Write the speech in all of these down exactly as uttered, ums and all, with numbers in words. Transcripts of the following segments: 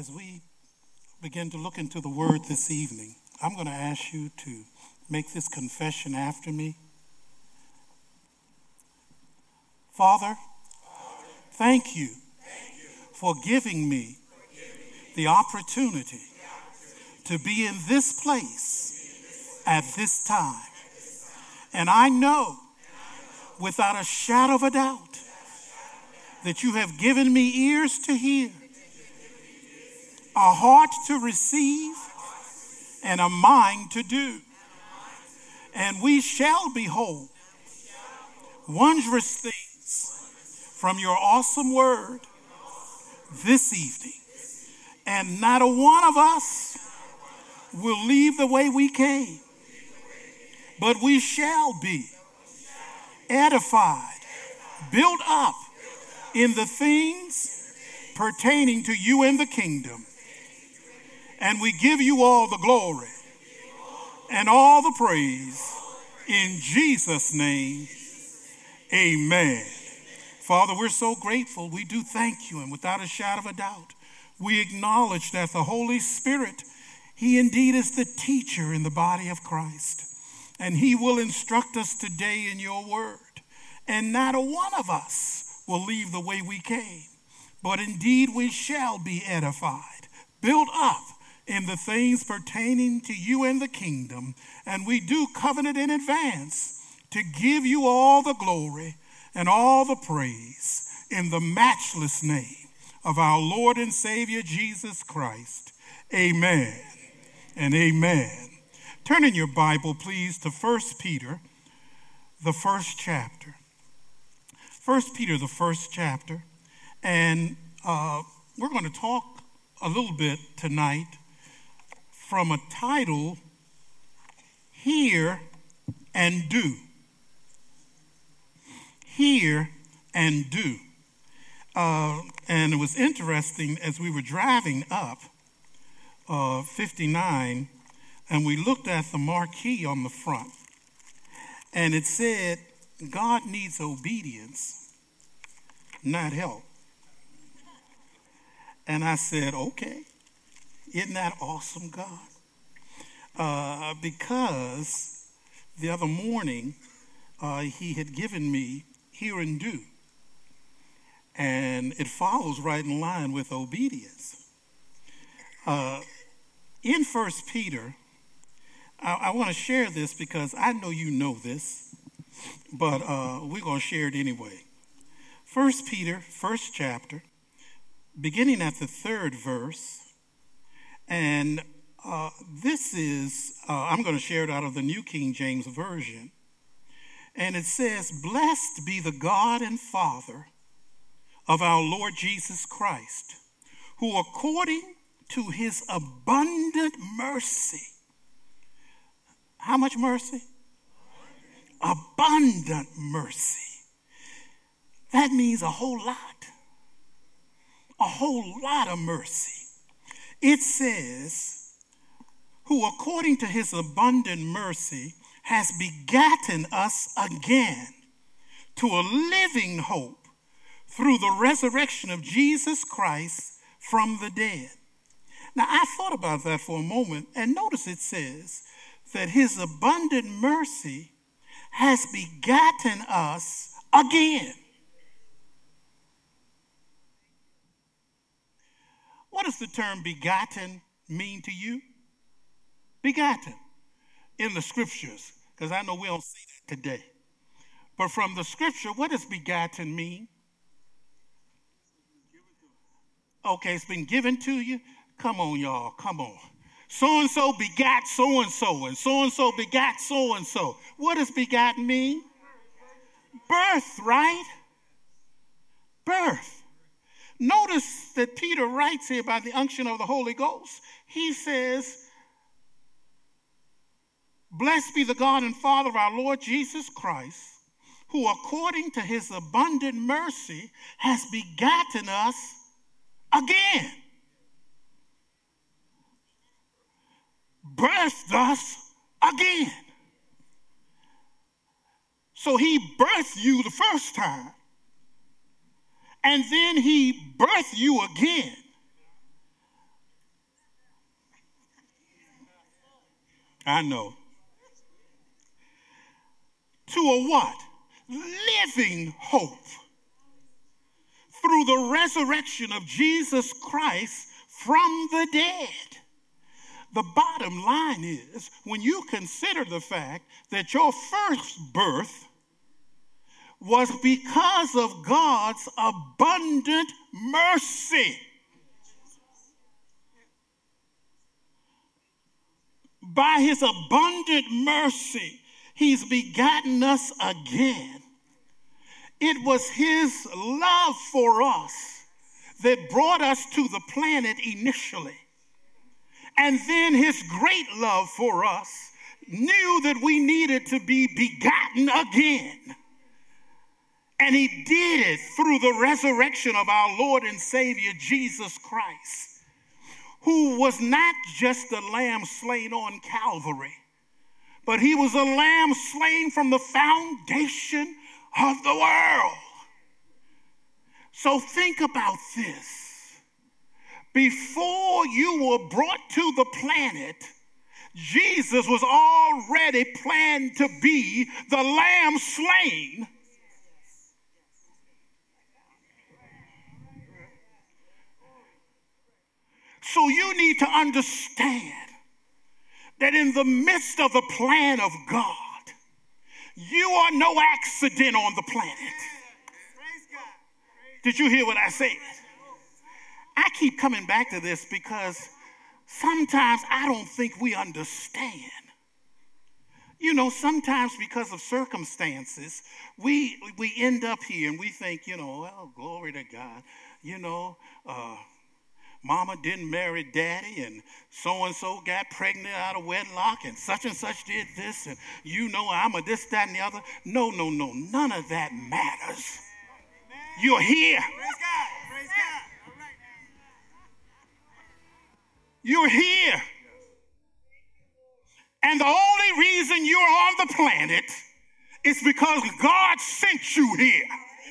As we begin to look into the word this evening, I'm going to ask you to make this confession after me. Father, thank you for giving me the opportunity to be in this place at this time. And I know without a shadow of a doubt that you have given me ears to hear, a heart to receive, and a mind to do. And we shall behold wondrous things from your awesome word this evening. And not a one of us will leave the way we came, but we shall be edified, built up in the things pertaining to you and the kingdom. And we give you all the glory and all the praise in Jesus' name. Amen. Father, we're so grateful. We do thank you. And without a shadow of a doubt, we acknowledge that the Holy Spirit, he indeed is the teacher in the body of Christ. And he will instruct us today in your word. And not a one of us will leave the way we came, but indeed we shall be edified, built up in the things pertaining to you and the kingdom. And we do covenant in advance to give you all the glory and all the praise in the matchless name of our Lord and Savior Jesus Christ. Amen and amen. Turn in your Bible, please, to First Peter, the first chapter. First Peter, the first chapter. And uh, we're going to talk a little bit tonight from a title, Hear and Do. Hear and Do. Uh, and it was interesting as we were driving up uh, fifty-nine, and we looked at the marquee on the front, and it said, God needs obedience, not help. And I said, okay. Isn't that awesome, God? Uh, because the other morning, uh, he had given me hear and do. And it follows right in line with obedience. Uh, in First Peter, I, I want to share this because I know you know this, but uh, we're going to share it anyway. First Peter, first chapter, beginning at the third verse. And uh, this is, uh, I'm going to share it out of the New King James Version. And it says, blessed be the God and Father of our Lord Jesus Christ, who according to his abundant mercy, how much mercy? Abundant mercy. That means a whole lot. A whole lot of mercy. It says, who according to his abundant mercy has begotten us again to a living hope through the resurrection of Jesus Christ from the dead. Now, I thought about that for a moment, and notice it says that his abundant mercy has begotten us again. What does the term begotten mean to you? Begotten in the scriptures, because I know we don't see that today. But from the scripture, what does begotten mean? Okay, it's been given to you. Come on, y'all, come on. So-and-so begat so-and-so, and so-and-so begat so-and-so. What does begotten mean? Birth, right? Birth. Notice that Peter writes here by the unction of the Holy Ghost. He says, blessed be the God and Father of our Lord Jesus Christ, who according to his abundant mercy has begotten us again. Birthed us again. So he birthed you the first time. And then he birthed you again I know. To a what? Living hope through the resurrection of Jesus Christ from the dead. The bottom line is, when you consider the fact that your first birth was because of God's abundant mercy. By his abundant mercy, he's begotten us again. It was his love for us that brought us to the planet initially. And then his great love for us knew that we needed to be begotten again. And he did it through the resurrection of our Lord and Savior, Jesus Christ, who was not just a lamb slain on Calvary, but he was a lamb slain from the foundation of the world. So think about this. Before you were brought to the planet, Jesus was already planned to be the lamb slain. So you need to understand that in the midst of the plan of God, you are no accident on the planet. Did you hear what I said? I keep coming back to this because sometimes I don't think we understand. You know, sometimes because of circumstances, we we end up here and we think, you know, well, glory to God. You know, uh, mama didn't marry daddy, and so-and-so got pregnant out of wedlock, and such and such did this, and you know I'm a this, that, and the other. No, no, no, none of that matters. You're here. Praise God. Praise God. All right. You're here. And the only reason you're on the planet is because God sent you here.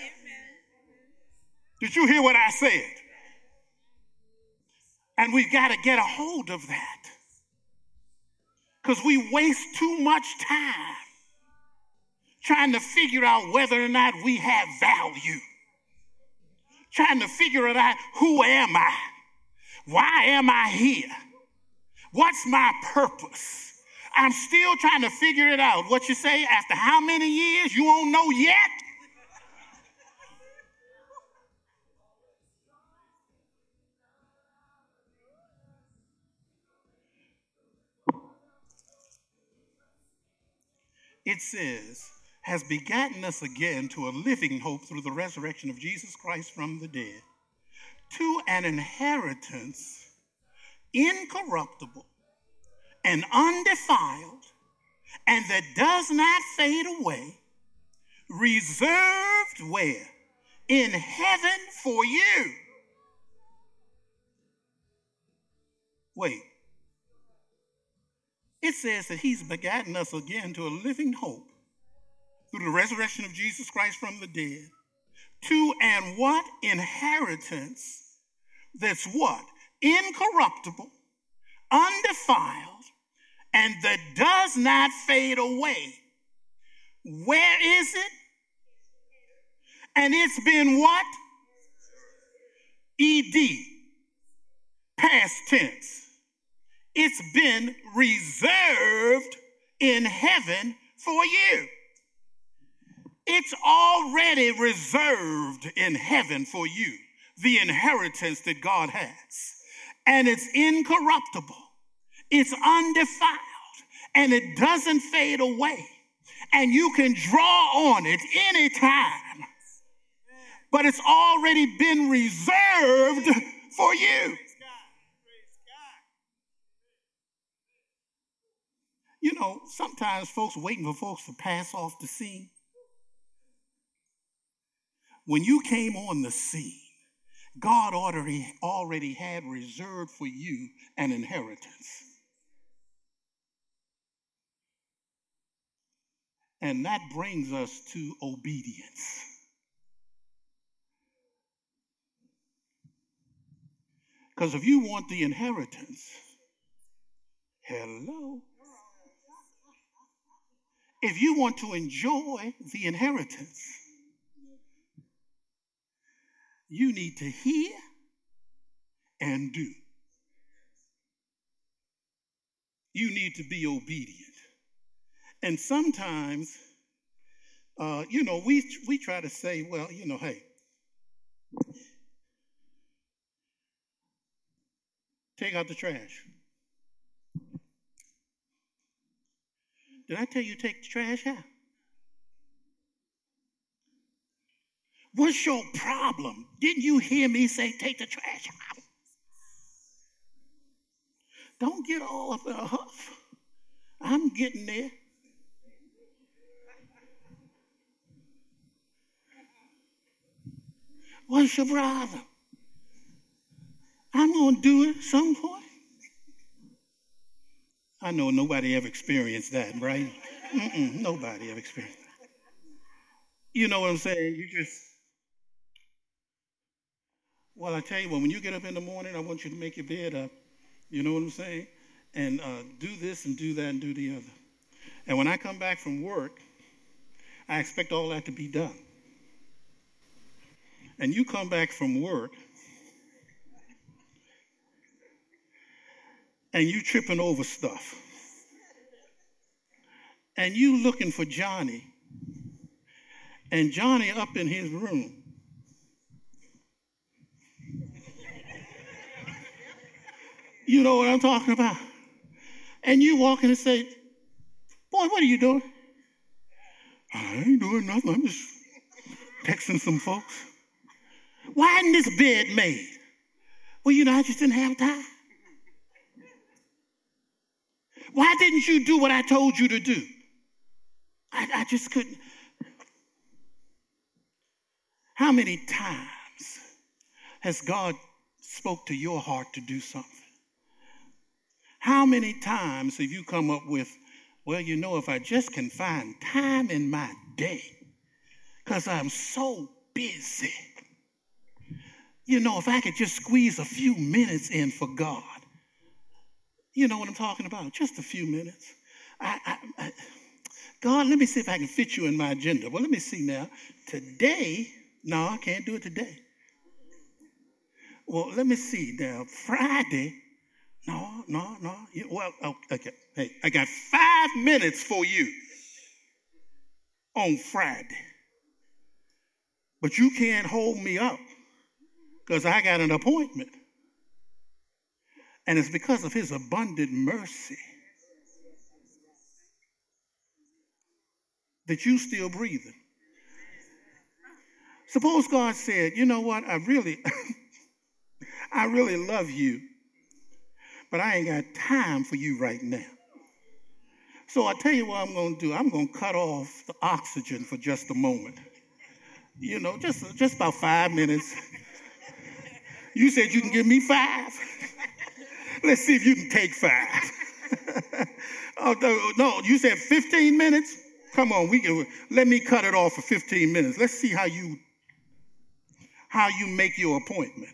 Did you hear what I said? And we've got to get a hold of that, because we waste too much time trying to figure out whether or not we have value, trying to figure it out. Who am I? Why am I here? What's my purpose? I'm still trying to figure it out. What you say, after how many years? You won't know yet? It says, has begotten us again to a living hope through the resurrection of Jesus Christ from the dead, to an inheritance incorruptible and undefiled, and that does not fade away, reserved where? In heaven for you. Wait. It says that he's begotten us again to a living hope through the resurrection of Jesus Christ from the dead, to an what? Inheritance that's what? Incorruptible, undefiled, and that does not fade away. Where is it? And it's been what? E D, past tense. It's been reserved in heaven for you. It's already reserved in heaven for you, the inheritance that God has. And it's incorruptible. It's undefiled. And it doesn't fade away. And you can draw on it anytime. But it's already been reserved for you. You know, sometimes folks are waiting for folks to pass off the scene. When you came on the scene, God already, already had reserved for you an inheritance. And that brings us to obedience. Because if you want the inheritance, hello, if you want to enjoy the inheritance, you need to hear and do. You need to be obedient. And sometimes, uh, you know, we we try to say, well, you know, hey, take out the trash. Did I tell you take the trash out? What's your problem? Didn't you hear me say take the trash out? Don't get all up in a huff. I'm getting there. What's your problem? I'm going to do it at some point. I know nobody ever experienced that, right? Mm-mm, nobody ever experienced that. You know what I'm saying? You just, well, I tell you what, when you get up in the morning, I want you to make your bed up. You know what I'm saying? And uh, do this and do that and do the other. And when I come back from work, I expect all that to be done. And you come back from work, and you tripping over stuff. And you looking for Johnny. And Johnny up in his room. You know what I'm talking about? And you walk in and say, boy, what are you doing? I ain't doing nothing. I'm just texting some folks. Why isn't this bed made? Well, you know, I just didn't have time. Why didn't you do what I told you to do? I, I just couldn't. How many times has God spoke to your heart to do something? How many times have you come up with, well, you know, if I just can find time in my day, because I'm so busy. You know, if I could just squeeze a few minutes in for God. You know what I'm talking about? Just a few minutes. I, I, I, God, let me see if I can fit you in my agenda. Well, let me see now. Today, no, I can't do it today. Well, let me see now. Friday, no, no, no. Well, okay. Hey, I got five minutes for you on Friday. But you can't hold me up because I got an appointment. And it's because of his abundant mercy that you still breathing. Suppose God said, you know what, I really, I really love you, but I ain't got time for you right now. So I tell you what I'm going to do. I'm going to cut off the oxygen for just a moment. You know, just, just about five minutes. You said you can give me five. Let's see if you can take five. Oh, no, no, you said fifteen minutes? Come on, we can, let me cut it off for fifteen minutes. Let's see how you how you make your appointment.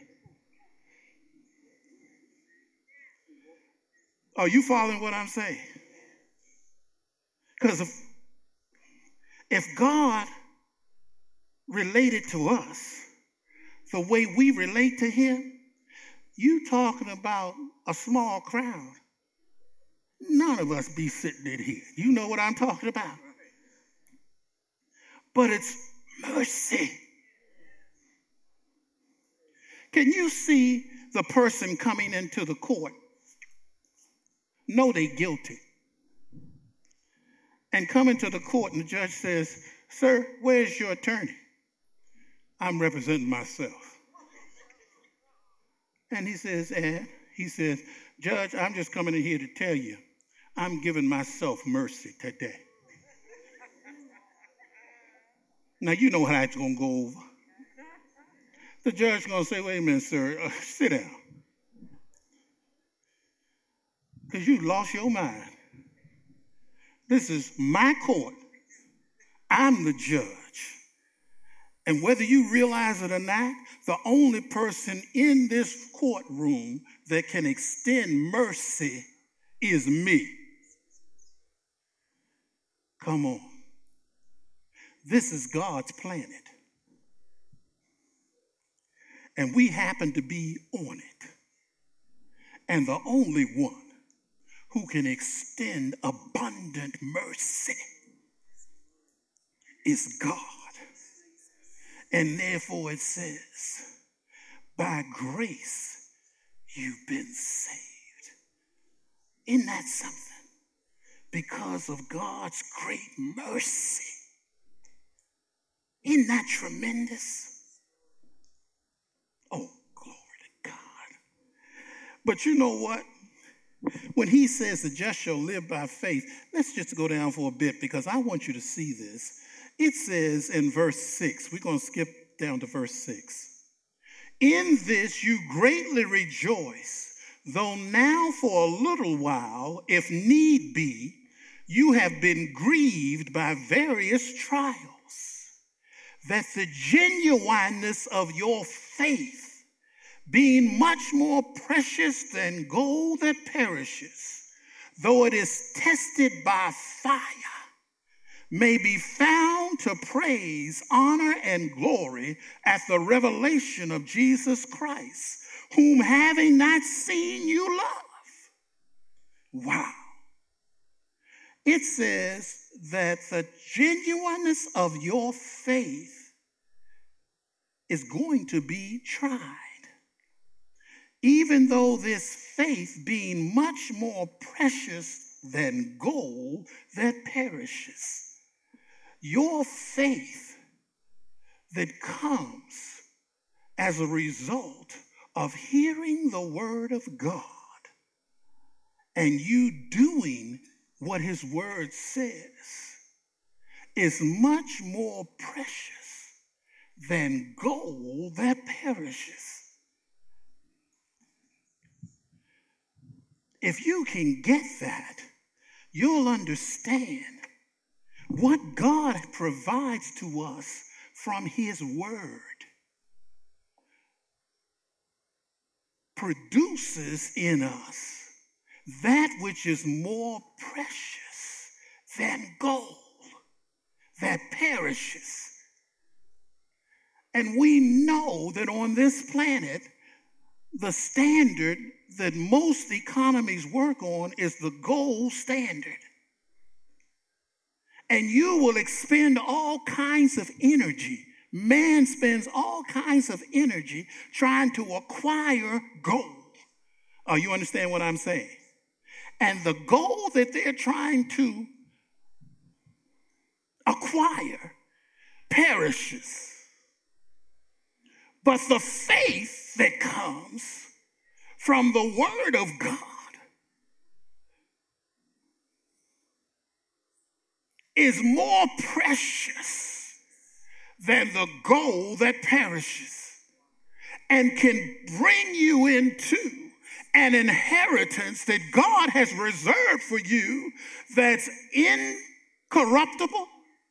Are you following what I'm saying? Because if, if God related to us the way we relate to him, you talking about a small crowd. None of us be sitting in here. You know what I'm talking about. But it's mercy. Can you see the person coming into the court? Know they guilty. And come into the court and the judge says, sir, where's your attorney? I'm representing myself. And he says, and he says, Judge, I'm just coming in here to tell you, I'm giving myself mercy today. Now, you know how that's going to go over. The judge is going to say, wait a minute, sir, uh, sit down. Because you lost your mind. This is my court. I'm the judge. And whether you realize it or not, the only person in this courtroom that can extend mercy is me. Come on. This is God's planet. And we happen to be on it. And the only one who can extend abundant mercy is God. And therefore it says, by grace you've been saved. Isn't that something? Because of God's great mercy. Isn't that tremendous? Oh, glory to God. But you know what? When he says the just shall live by faith, let's just go down for a bit because I want you to see this. It says in verse six, we're going to skip down to verse six. In this you greatly rejoice, though now for a little while, if need be, you have been grieved by various trials, that the genuineness of your faith, being much more precious than gold that perishes, though it is tested by fire, may be found to praise, honor, and glory at the revelation of Jesus Christ, whom having not seen you love. Wow. It says that the genuineness of your faith is going to be tried. Even though this faith being much more precious than gold that perishes. Your faith that comes as a result of hearing the word of God and you doing what his word says is much more precious than gold that perishes. If you can get that, you'll understand what God provides to us from his word produces in us that which is more precious than gold that perishes. And we know that on this planet, the standard that most economies work on is the gold standard. And you will expend all kinds of energy. Man spends all kinds of energy trying to acquire gold. Oh, you understand what I'm saying? And the gold that they're trying to acquire perishes. But the faith that comes from the word of God is more precious than the gold that perishes and can bring you into an inheritance that God has reserved for you that's incorruptible,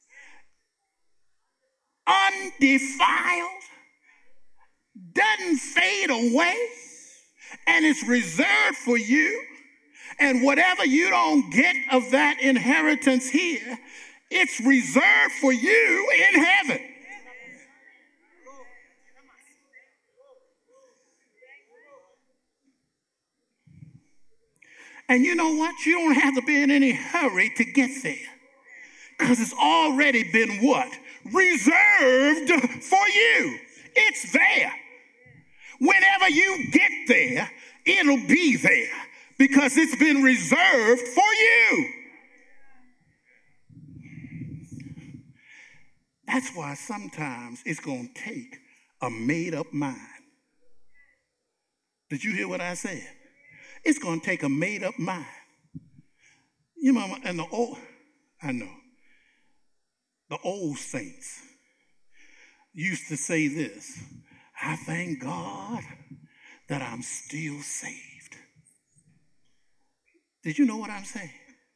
undefiled, doesn't fade away, and it's reserved for you. And whatever you don't get of that inheritance here, it's reserved for you in heaven. And you know what? You don't have to be in any hurry to get there. Because it's already been what? Reserved for you. It's there. Whenever you get there, it'll be there. Because it's been reserved for you. That's why sometimes it's going to take a made-up mind. Did you hear what I said? It's going to take a made-up mind. You know, and the old, I know, the old saints used to say this: I thank God that I'm still saved. Did you know what I'm saying?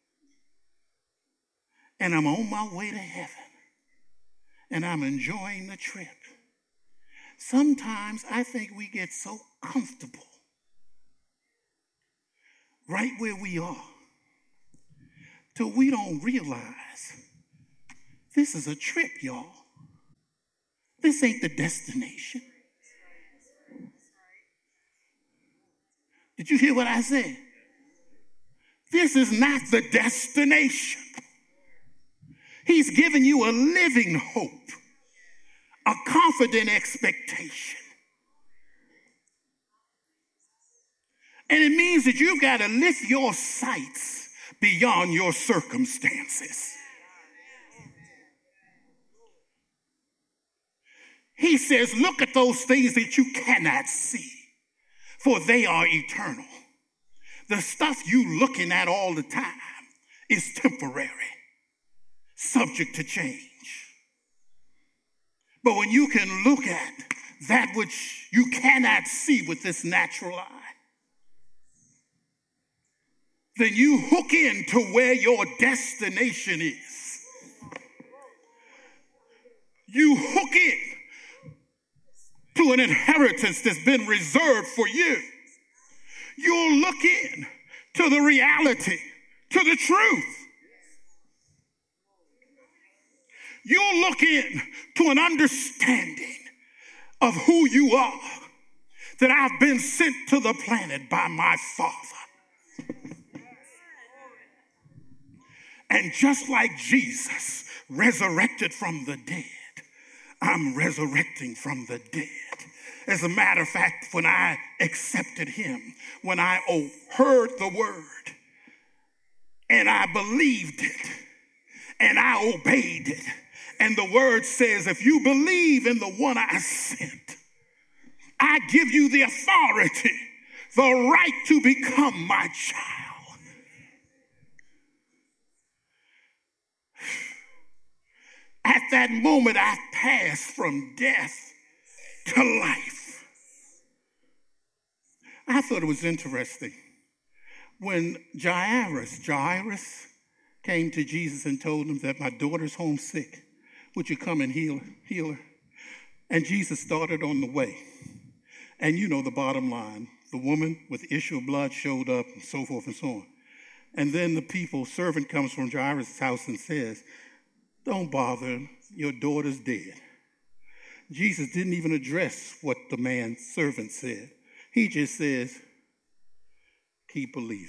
And I'm on my way to heaven. And I'm enjoying the trip. Sometimes I think we get so comfortable right where we are till we don't realize This is a trip, y'all. This ain't the destination. Did you hear what I said? This is not the destination. He's given you a living hope, a confident expectation. And it means that you've got to lift your sights beyond your circumstances. He says, look at those things that you cannot see, for they are eternal. The stuff you looking at all the time is temporary, subject to change. But when you can look at that which you cannot see with this natural eye, then you hook into where your destination is. You hook in to an inheritance that's been reserved for you. You'll look in to the reality, to the truth. You'll look in to an understanding of who you are, that I've been sent to the planet by my Father. And just like Jesus resurrected from the dead, I'm resurrecting from the dead. As a matter of fact, when I accepted him, when I oh, heard the word, and I believed it, and I obeyed it, and the word says, if you believe in the one I sent, I give you the authority, the right to become my child. At that moment, I passed from death to life. I thought it was interesting when Jairus, Jairus came to Jesus and told him that my daughter's homesick. Would you come and heal, heal her? And Jesus started on the way. And you know the bottom line. The woman with the issue of blood showed up and so forth and so on. And then the people, servant comes from Jairus' house and says, don't bother, your daughter's dead. Jesus didn't even address what the man's servant said. He just says, keep believing.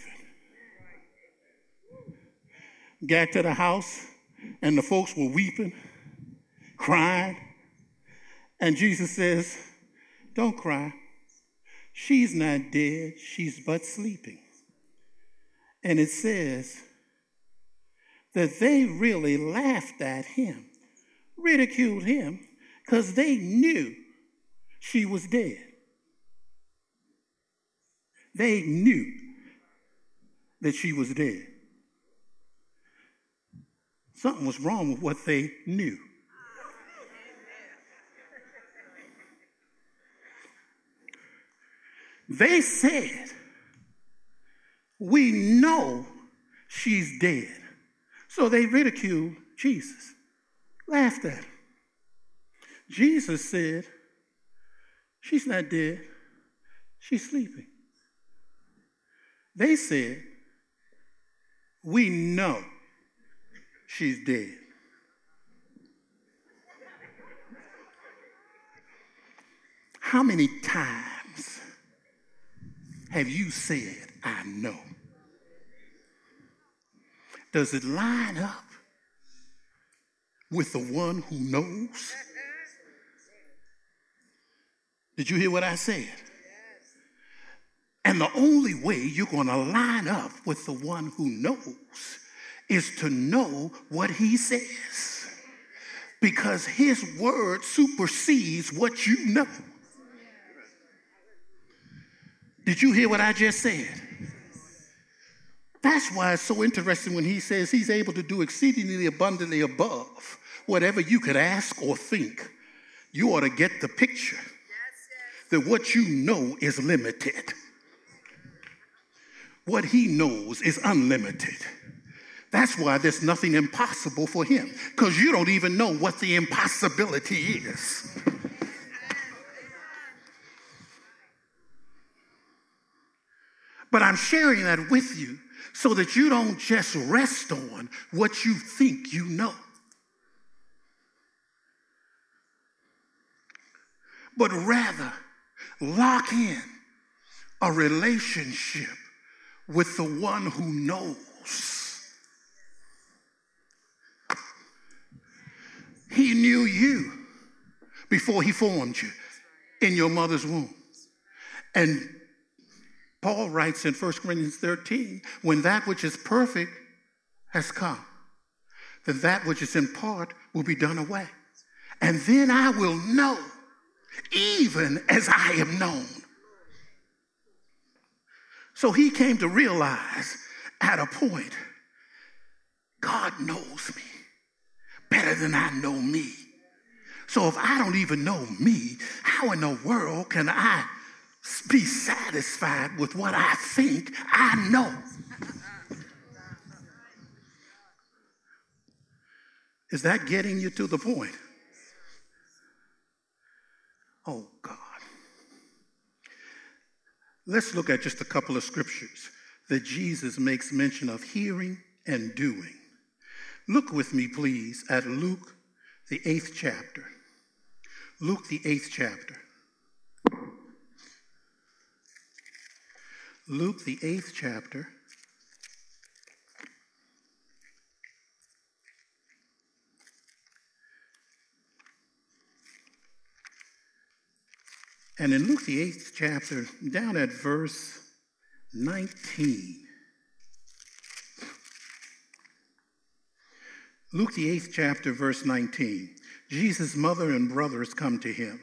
Got to the house, and the folks were weeping, crying. And Jesus says, don't cry. She's not dead. She's but sleeping. And it says that they really laughed at him, ridiculed him, because they knew she was dead. They knew that she was dead. Something was wrong with what they knew. They said, we know she's dead. So they ridiculed Jesus, laughed at him. Jesus said, she's not dead, she's sleeping. They said, we know she's dead. How many times have you said, I know? Does it line up with the one who knows? Did you hear what I said? And the only way you're going to line up with the one who knows is to know what he says. Because his word supersedes what you know. Did you hear what I just said? That's why it's so interesting when he says he's able to do exceedingly abundantly above whatever you could ask or think. You ought to get the picture that what you know is limited. What he knows is unlimited. That's why there's nothing impossible for him, because you don't even know what the impossibility is. But I'm sharing that with you so that you don't just rest on what you think you know. but rather lock in a relationship with the one who knows. He knew you before he formed you in your mother's womb. And Paul writes in First Corinthians thirteen, when that which is perfect has come, then that which is in part will be done away. And then I will know, even as I am known. So he came to realize at a point, God knows me better than I know me. So if I don't even know me, how in the world can I be satisfied with what I think I know? Is that getting you to the point? Oh, God. Let's look at just a couple of scriptures that Jesus makes mention of hearing and doing. Look with me, please, at Luke, the eighth chapter. Luke, the eighth chapter. Luke, the eighth chapter. And in Luke, the eighth chapter, down at verse nineteen. Luke, the eighth chapter, verse nineteen. Jesus' mother and brothers come to him.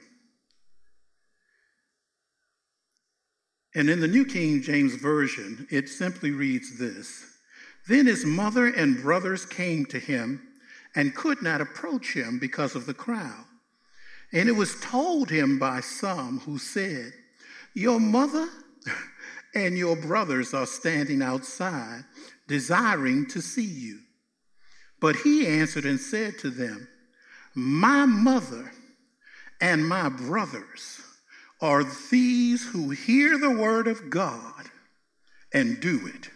And in the New King James Version, it simply reads this. Then his mother and brothers came to him and could not approach him because of the crowd. And it was told him by some who said, your mother and your brothers are standing outside, desiring to see you. But he answered and said to them, my mother and my brothers are these who hear the word of God and do it.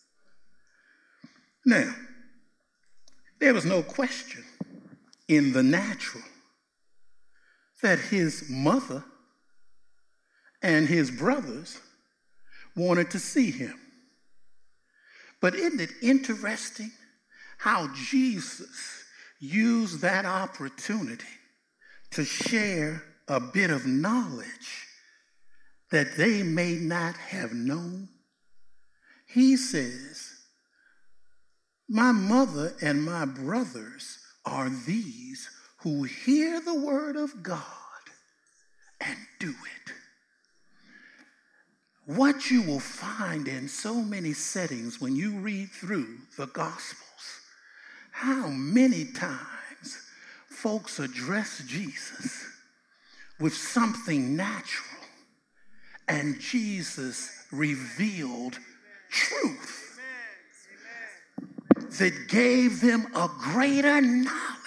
Now, there was no question in the natural that his mother and his brothers wanted to see him. But isn't it interesting how Jesus used that opportunity to share a bit of knowledge that they may not have known? He says, my mother and my brothers are these who hear the word of God and do it. What you will find in so many settings when you read through the Gospels, how many times folks address Jesus with something natural and Jesus revealed truth that gave them a greater knowledge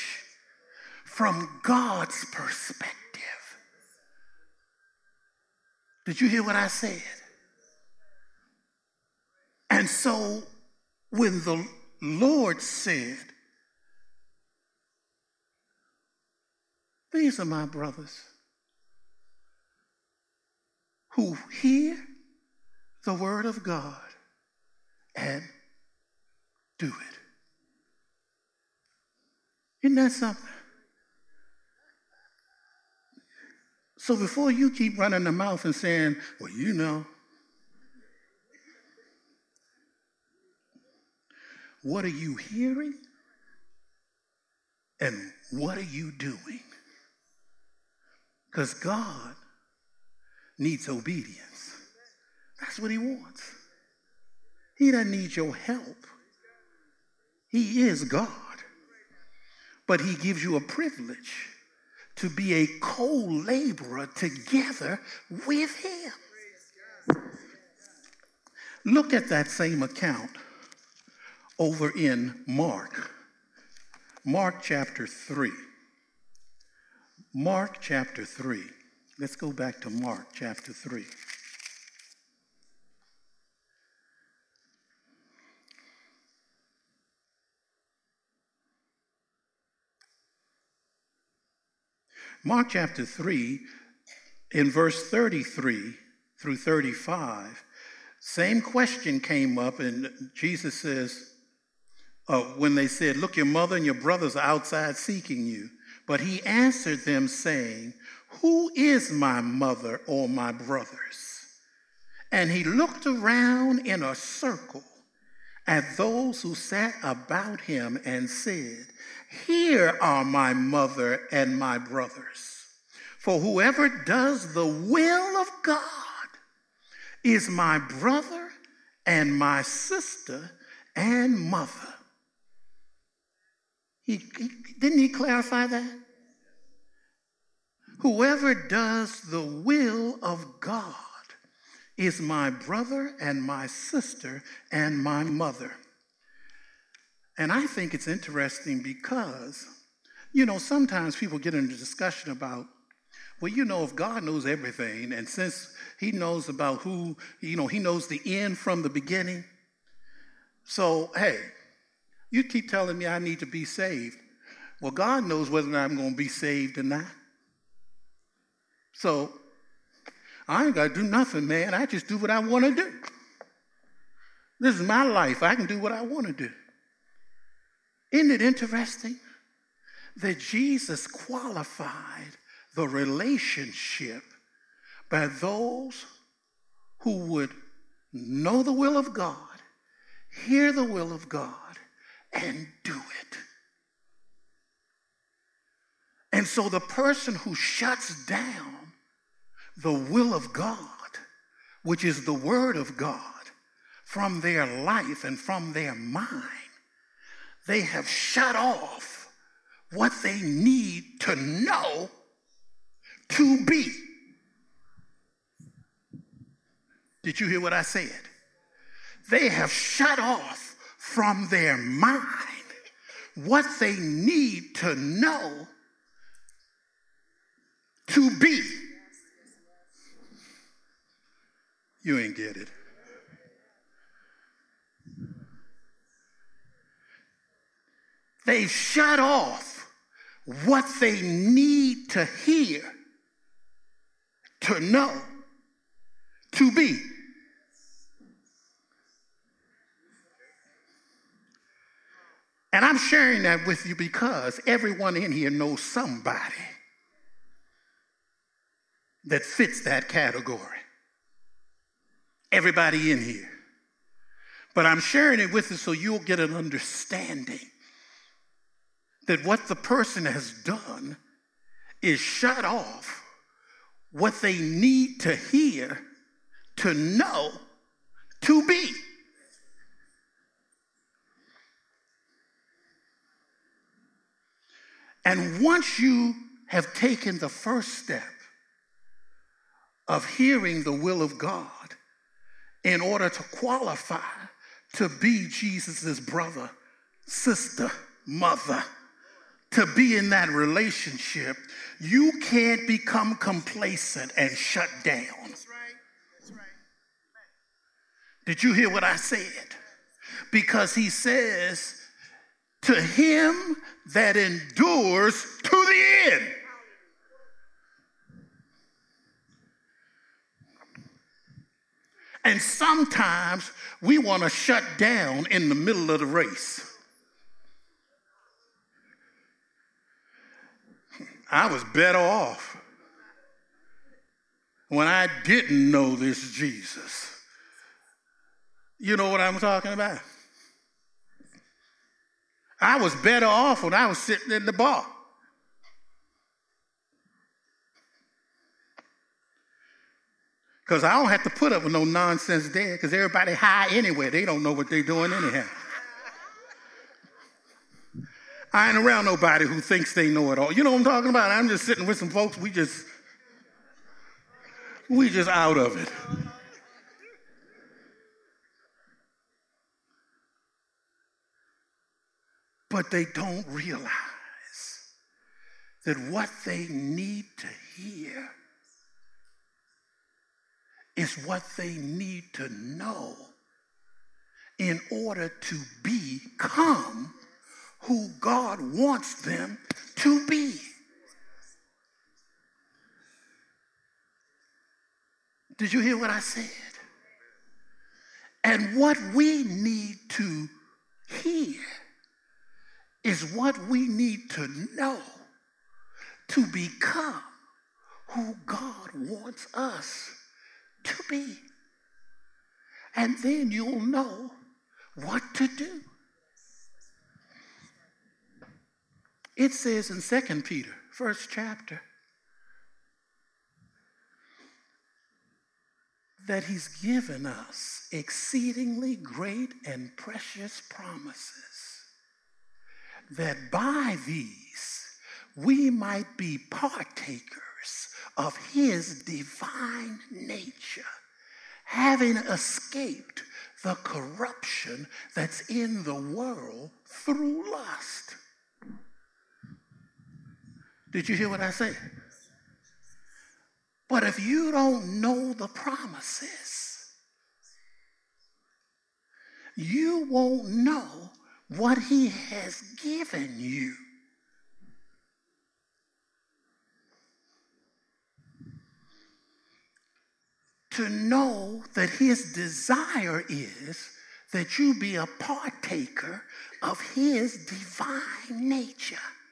from God's perspective. Did you hear what I said? And so when the Lord said, these are my brothers who hear the word of God and do it. Isn't that something? So before you keep running the mouth and saying, well, you know, what are you hearing and what are you doing? Because God needs obedience. That's what he wants. He doesn't need your help. He is God. But he gives you a privilege to be a co-laborer together with him. Look at that same account over in Mark. Mark chapter three. Mark chapter three. Let's go back to Mark chapter three. Mark chapter three, in verse thirty-three through thirty-five, same question came up, and Jesus says, uh, when they said, look, your mother and your brothers are outside seeking you. But he answered them, saying, who is my mother or my brothers? And he looked around in a circle at those who sat about him and said, here are my mother and my brothers. For whoever does the will of God is my brother and my sister and mother. He, he, didn't he clarify that? Whoever does the will of God is my brother and my sister and my mother. And I think it's interesting because, you know, sometimes people get into discussion about, well, you know, if God knows everything, and since he knows about who, you know, he knows the end from the beginning. So, hey, you keep telling me I need to be saved. Well, God knows whether or not I'm going to be saved or not. So, I ain't got to do nothing, man. I just do what I want to do. This is my life. I can do what I want to do. Isn't it interesting that Jesus qualified the relationship by those who would know the will of God, hear the will of God, and do it? And so the person who shuts down the will of God, which is the word of God, from their life and from their mind, they have shut off what they need to know to be. Did you hear what I said? They have shut off from their mind what they need to know to be. You ain't get it. They shut off what they need to hear, to know, to be. And I'm sharing that with you because everyone in here knows somebody that fits that category. Everybody in here. But I'm sharing it with you so you'll get an understanding that what the person has done is shut off what they need to hear, to know, to be. And once you have taken the first step of hearing the will of God in order to qualify to be Jesus's brother, sister, mother, to be in that relationship, you can't become complacent and shut down. That's right. That's right. Did you hear what I said? Because he says, to him that endures to the end. And sometimes we want to shut down in the middle of the race. I was better off when I didn't know this Jesus. You know what I'm talking about? I was better off when I was sitting in the bar. Because I don't have to put up with no nonsense there because everybody high anyway. They don't know what they're doing anyhow. I ain't around nobody who thinks they know it all. You know what I'm talking about? I'm just sitting with some folks, we just, we just out of it. But they don't realize that what they need to hear is what they need to know in order to become who God wants them to be. Did you hear what I said? And what we need to hear is what we need to know to become who God wants us to be. And then you'll know what to do. It says in Second Peter, first chapter, that he's given us exceedingly great and precious promises, that by these we might be partakers of his divine nature, having escaped the corruption that's in the world through lust. Did you hear what I said? But if you don't know the promises, you won't know what he has given you. To know that his desire is that you be a partaker of his divine nature.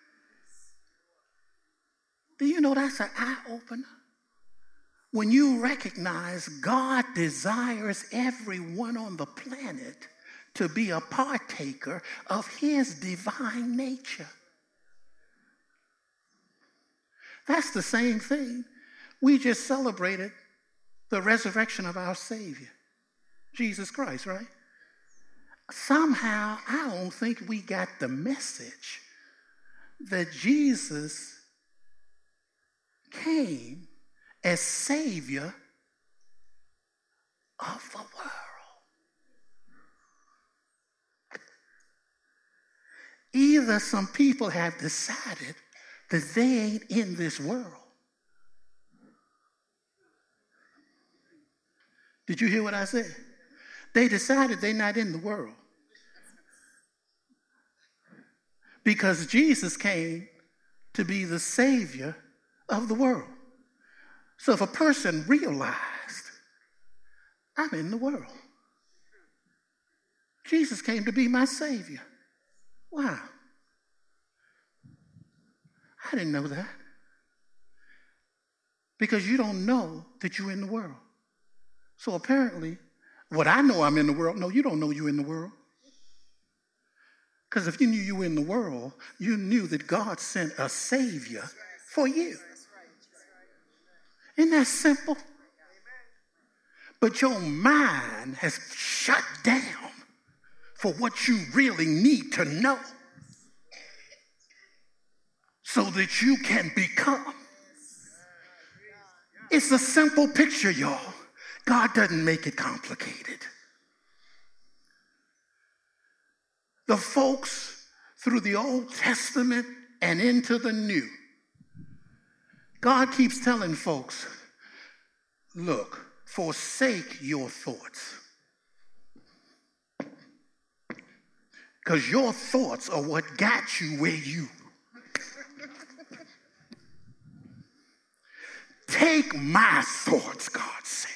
Do you know that's an eye-opener? When you recognize God desires everyone on the planet to be a partaker of his divine nature. That's the same thing. We just celebrated the resurrection of our Savior, Jesus Christ, right? Somehow, I don't think we got the message that Jesus came as Savior of the world. Either some people have decided that they ain't in this world. Did you hear what I said? They decided they're not in the world. Because Jesus came to be the Savior of the world. So if a person realized, I'm in the world. Jesus came to be my Savior. Wow. I didn't know that. Because you don't know that you're in the world. So apparently, what I know I'm in the world, no, you don't know you're in the world. Because if you knew you were in the world, you knew that God sent a Savior for you. Isn't that simple? But your mind has shut down for what you really need to know so that you can become. It's a simple picture, y'all. God doesn't make it complicated. The folks through the Old Testament and into the New, God keeps telling folks, look, forsake your thoughts. Because your thoughts are what got you where you. Take my thoughts, God says.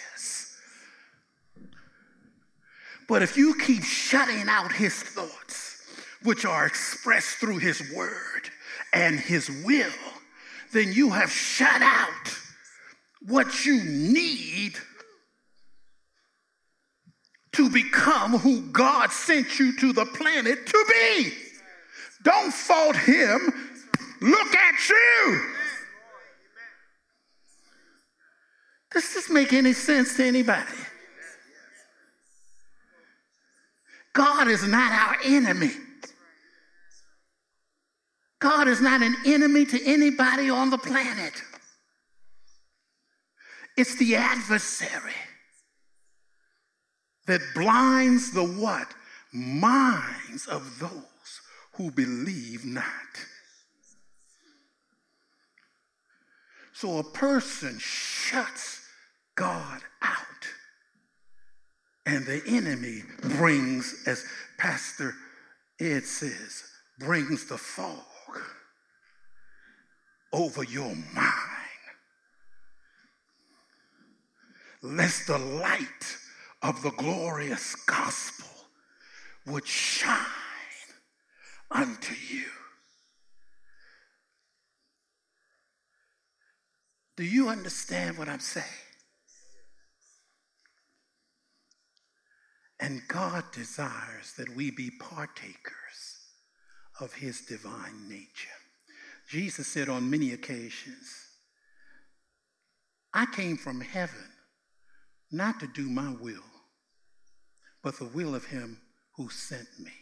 But if you keep shutting out his thoughts, which are expressed through his word and his will, then you have shut out what you need to become who God sent you to the planet to be. Don't fault him. Look at you. Does this make any sense to anybody? God is not our enemy. God is not an enemy to anybody on the planet. It's the adversary that blinds the what? Minds of those who believe not. So a person shuts God out. And the enemy brings, as Pastor Ed says, brings the fog over your mind. lest the light of the glorious gospel would shine unto you. Do you understand what I'm saying? And God desires that we be partakers of his divine nature. Jesus said on many occasions, I came from heaven not to do my will, but the will of him who sent me.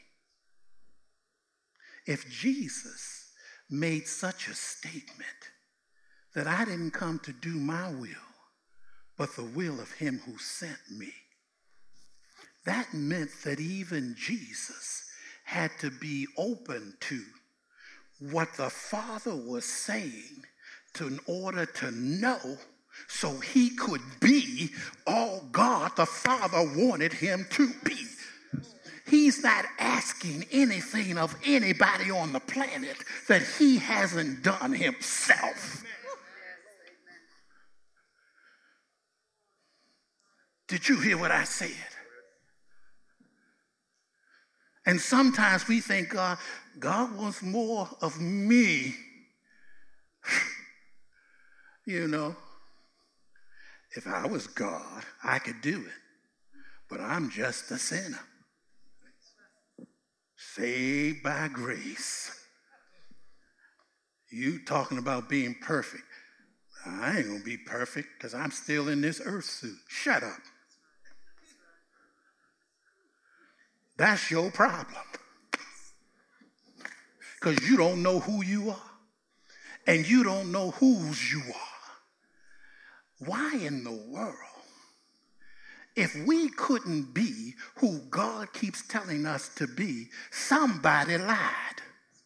If Jesus made such a statement that I didn't come to do my will, but the will of him who sent me, that meant that even Jesus had to be open to what the Father was saying to, in order to know, so he could be all God the Father wanted him to be. He's not asking anything of anybody on the planet that he hasn't done himself. Did you hear what I said? And sometimes we think God, God wants more of me. You know, if I was God, I could do it. But I'm just a sinner. Saved by grace. You talking about being perfect. I ain't going to be perfect because I'm still in this earth suit. Shut up. That's your problem. Because you don't know who you are. And you don't know whose you are. Why in the world, if we couldn't be who God keeps telling us to be, somebody lied.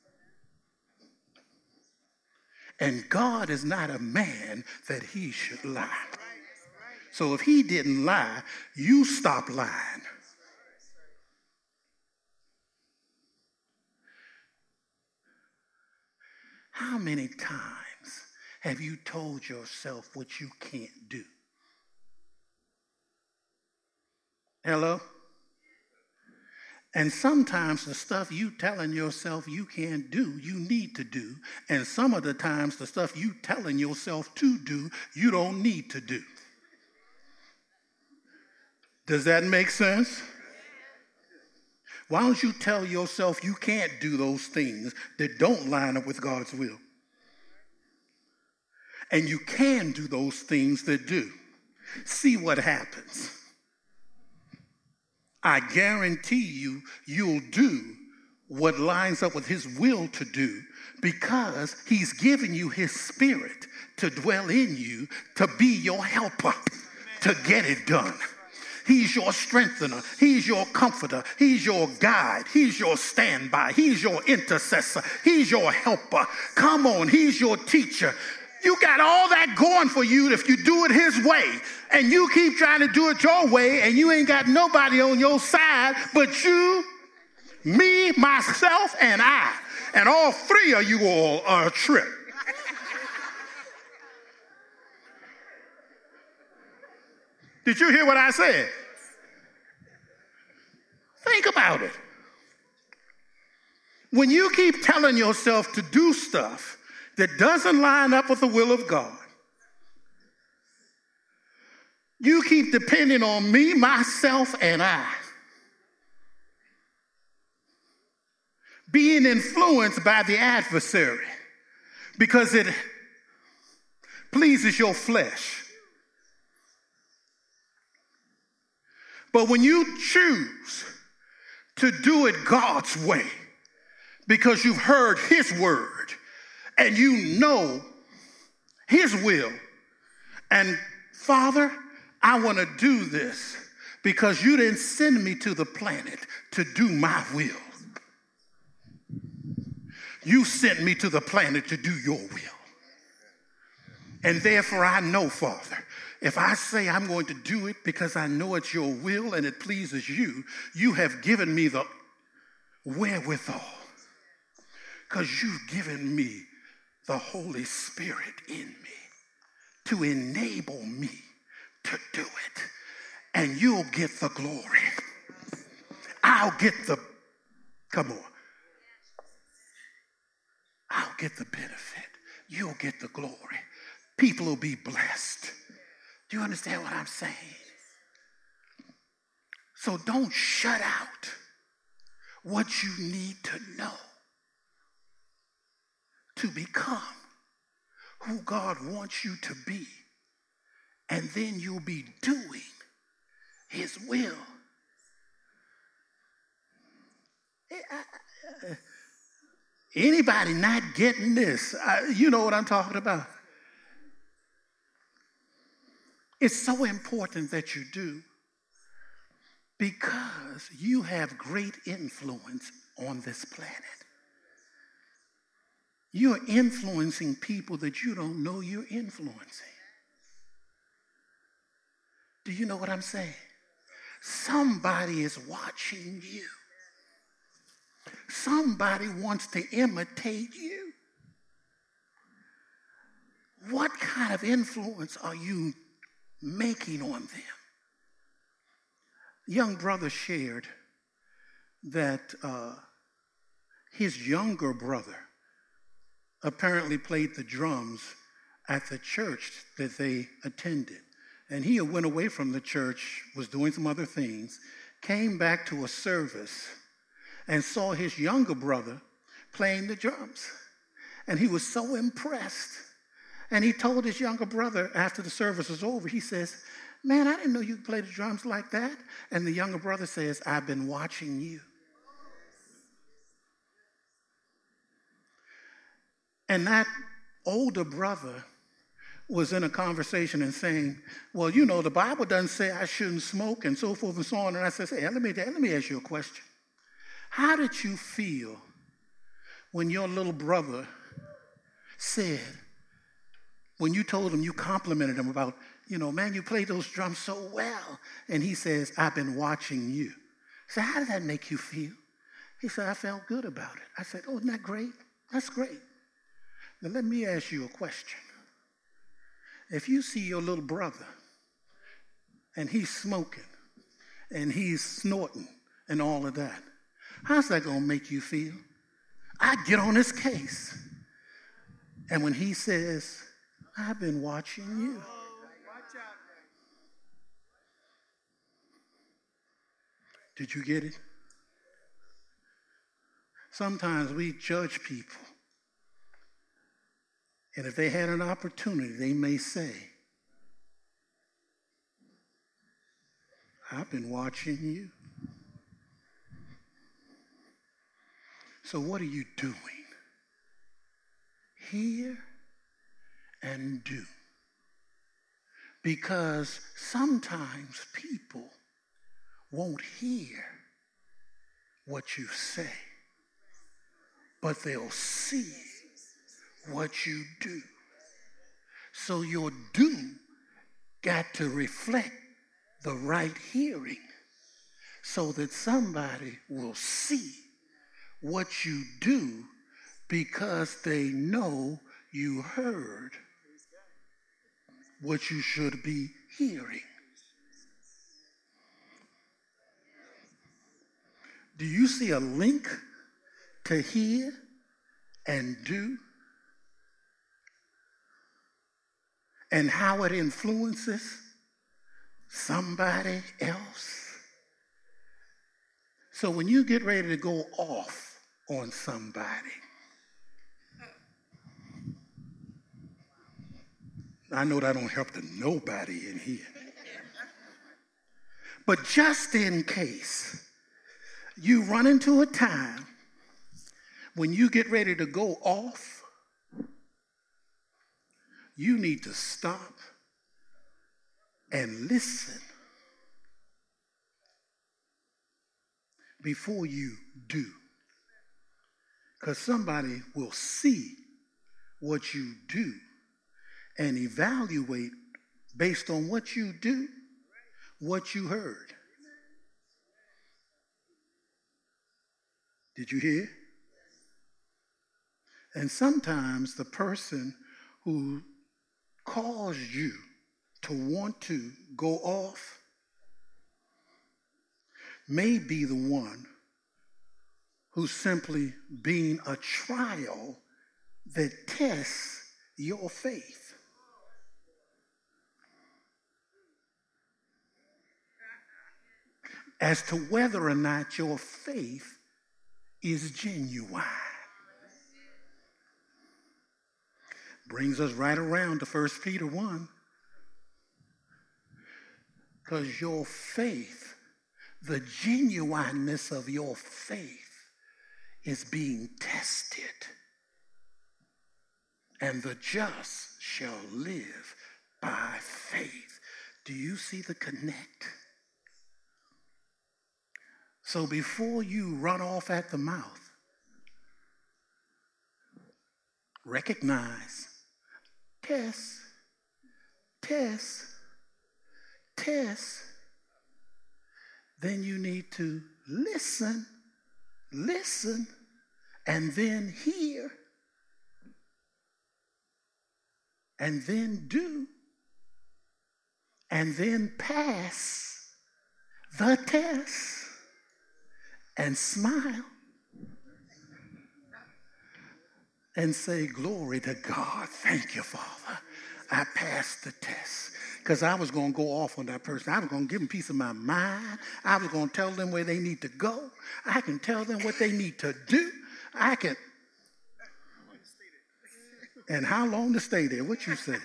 And God is not a man that he should lie. So if he didn't lie, you stop lying. How many times have you told yourself what you can't do? Hello? And sometimes the stuff you telling yourself you can't do, you need to do. And some of the times the stuff you telling yourself to do, you don't need to do. Does that make sense? Why don't you tell yourself you can't do those things that don't line up with God's will? And you can do those things that do. See what happens. I guarantee you, you'll do what lines up with his will to do because he's given you his spirit to dwell in you, to be your helper, to get it done. He's your strengthener. He's your comforter. He's your guide. He's your standby. He's your intercessor. He's your helper. Come on, he's your teacher. You got all that going for you if you do it his way. And you keep trying to do it your way and you ain't got nobody on your side but you, me, myself, and I. And all three of you all are a trip. Did you hear what I said? Think about it. When you keep telling yourself to do stuff that doesn't line up with the will of God, you keep depending on me, myself, and I. Being influenced by the adversary because it pleases your flesh. But when you choose to do it God's way because you've heard his word and you know his will, and Father, I want to do this because you didn't send me to the planet to do my will. You sent me to the planet to do your will. And therefore I know, Father, if I say I'm going to do it because I know it's your will and it pleases you, you have given me the wherewithal. Because you've given me the Holy Spirit in me to enable me to do it. And you'll get the glory. I'll get the, come on. I'll get the benefit. You'll get the glory. People will be blessed. Do you understand what I'm saying? So don't shut out what you need to know to become who God wants you to be. And then you'll be doing his will. Anybody not getting this? I, you know what I'm talking about. It's so important that you do because you have great influence on this planet. You're influencing people that you don't know you're influencing. Do you know what I'm saying? Somebody is watching you. Somebody wants to imitate you. What kind of influence are you making on them? Young brother shared that uh, his younger brother apparently played the drums at the church that they attended. And he went away from the church, was doing some other things, came back to a service and saw his younger brother playing the drums. And he was so impressed. And he told his younger brother after the service was over, he says, man, I didn't know you could play the drums like that. And the younger brother says, I've been watching you. And that older brother was in a conversation and saying, well, you know, the Bible doesn't say I shouldn't smoke and so forth and so on. And I said, hey, let me, let me ask you a question. How did you feel when your little brother said, when you told him, you complimented him about, you know, man, you played those drums so well. And he says, I've been watching you. I said, how did that make you feel? He said, I felt good about it. I said, oh, isn't that great? That's great. Now, let me ask you a question. If you see your little brother and he's smoking and he's snorting and all of that, how's that going to make you feel? I get on his case. And when he says, I've been watching you. Did you get it? Sometimes we judge people. And if they had an opportunity, they may say, I've been watching you. So what are you doing? Hear and do. Because sometimes people won't hear what you say, but they'll see what you do. So your do got to reflect the right hearing so that somebody will see what you do because they know you heard what you should be hearing. Do you see a link to hear and do? And how it influences somebody else? So when you get ready to go off on somebody, I know that don't help to nobody in here. But just in case you run into a time when you get ready to go off, you need to stop and listen before you do. Because somebody will see what you do and evaluate based on what you do, what you heard. Did you hear? And sometimes the person who caused you to want to go off may be the one who's simply being a trial that tests your faith. As to whether or not your faith is genuine. Brings us right around to First Peter one. Because your faith, the genuineness of your faith is being tested. And the just shall live by faith. Do you see the connect? So before you run off at the mouth, recognize, test, test, test. Then you need to listen, listen, and then hear, and then do, and then pass the test. And smile and say, glory to God. Thank you, Father. I passed the test. Because I was going to go off on that person. I was going to give them a piece of my mind. I was going to tell them where they need to go. I can tell them what they need to do. I can. And how long to stay there? What you say?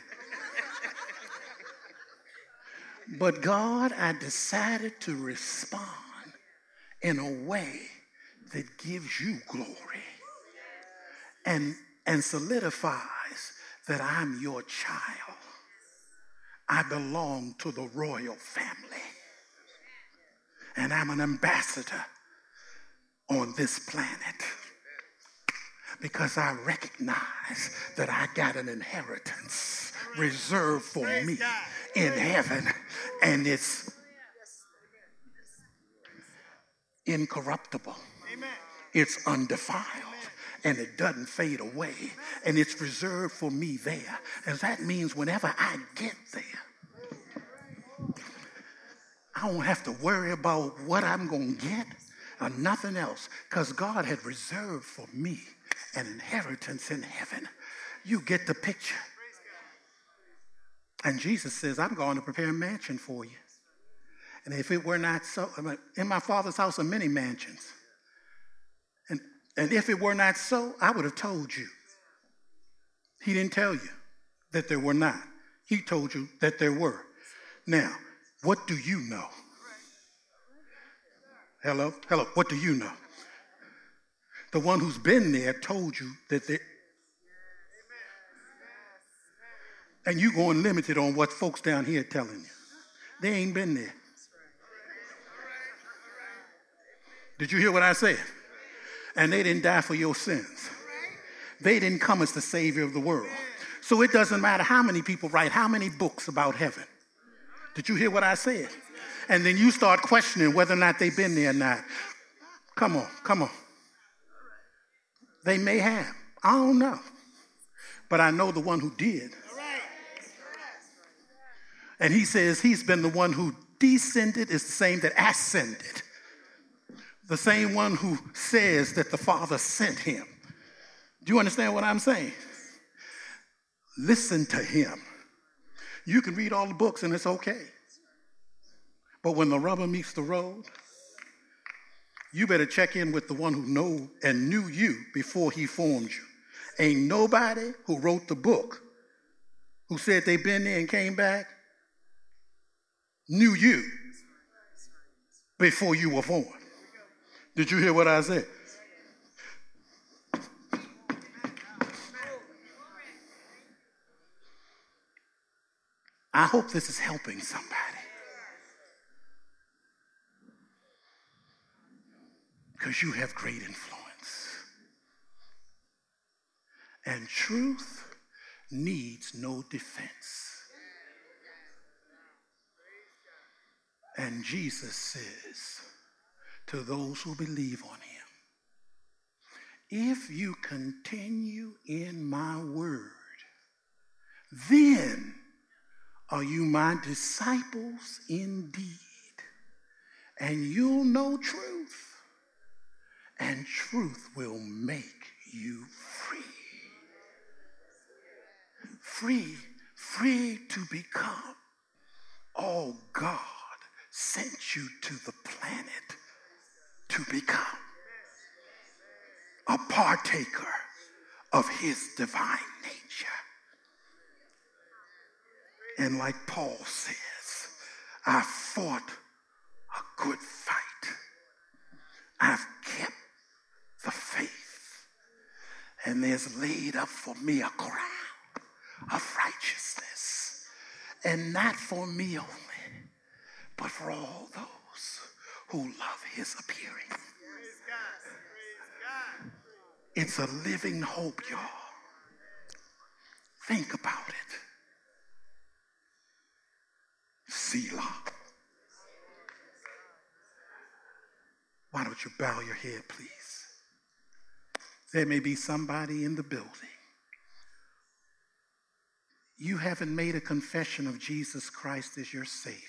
But God, I decided to respond in a way that gives you glory and, and solidifies that I'm your child. I belong to the royal family. And I'm an ambassador on this planet because I recognize that I got an inheritance reserved for me in heaven, and it's incorruptible. Amen. It's undefiled. Amen. And it doesn't fade away. Amen. And it's reserved for me there. And that means whenever I get there, I don't have to worry about what I'm going to get or nothing else, because God had reserved for me an inheritance in heaven. You get the picture. And Jesus says, I'm going to prepare a mansion for you. And if it were not so, in my Father's house are many mansions. And, and if it were not so, I would have told you. He didn't tell you that there were not. He told you that there were. Now, what do you know? Hello? Hello, what do you know? The one who's been there told you that there. And you going limited on what folks down here telling you. They ain't been there. Did you hear what I said? And they didn't die for your sins. They didn't come as the Savior of the world. So it doesn't matter how many people write how many books about heaven. Did you hear what I said? And then you start questioning whether or not they've been there or not. Come on, come on. They may have. I don't know. But I know the one who did. And he says he's been the one who descended is the same that ascended. The same one who says that the Father sent him. Do you understand what I'm saying? Listen to him. You can read all the books and it's okay. But when the rubber meets the road, you better check in with the one who know and knew you before he formed you. Ain't nobody who wrote the book who said they've been there and came back knew you before you were born. Did you hear what I said? I hope this is helping somebody. Because you have great influence. And truth needs no defense. And Jesus says to those who believe on him, if you continue in my word, then are you my disciples indeed? And you'll know truth, and truth will make you free. Free, free to become all God sent you to the planet to become. A partaker of his divine nature. And like Paul says, I fought a good fight. I've kept the faith. And there's laid up for me a crown of righteousness. And not for me only, but for all those who love his appearing. Praise God. Praise God. It's a living hope, y'all. Think about it. Selah. Why don't you bow your head, please? There may be somebody in the building. You haven't made a confession of Jesus Christ as your Savior.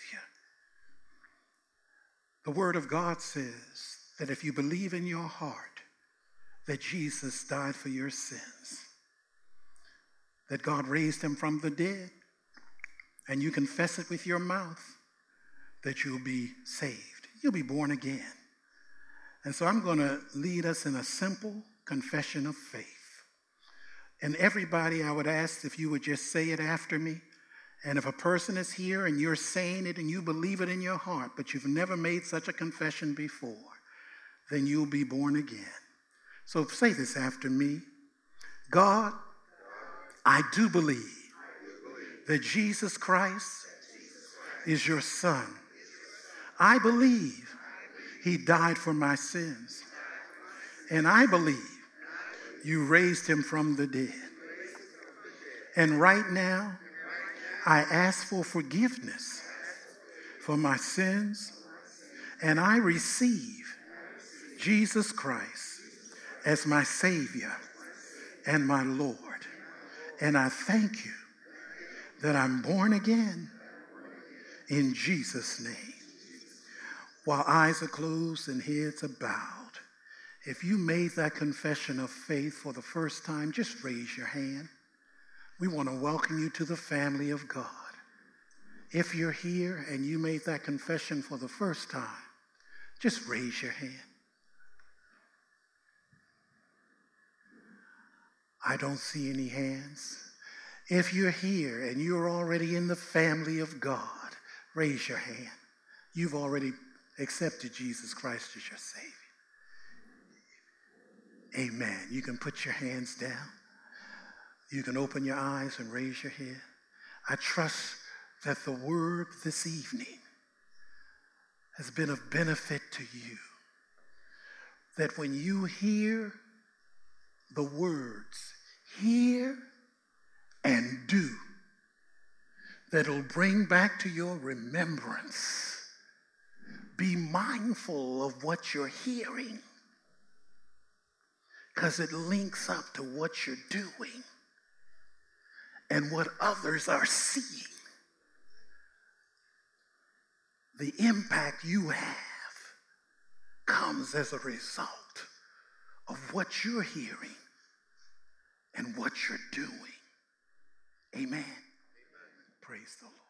The Word of God says that if you believe in your heart that Jesus died for your sins, that God raised him from the dead, and you confess it with your mouth, that you'll be saved. You'll be born again. And so I'm going to lead us in a simple confession of faith. And everybody, I would ask if you would just say it after me. And if a person is here and you're saying it and you believe it in your heart, but you've never made such a confession before, then you'll be born again. So say this after me. God, I do believe that Jesus Christ is your Son. I believe he died for my sins. And I believe you raised him from the dead. And right now, I ask for forgiveness for my sins, and I receive Jesus Christ as my Savior and my Lord. And I thank you that I'm born again in Jesus' name. While eyes are closed and heads are bowed, if you made that confession of faith for the first time, just raise your hand. We want to welcome you to the family of God. If you're here and you made that confession for the first time, just raise your hand. I don't see any hands. If you're here and you're already in the family of God, raise your hand. You've already accepted Jesus Christ as your Savior. Amen. You can put your hands down. You can open your eyes and raise your head. I trust that the word this evening has been of benefit to you. That when you hear the words, hear and do, that it'll bring back to your remembrance. Be mindful of what you're hearing, because it links up to what you're doing and what others are seeing. The impact you have comes as a result of what you're hearing and what you're doing. Amen. Amen. Praise the Lord.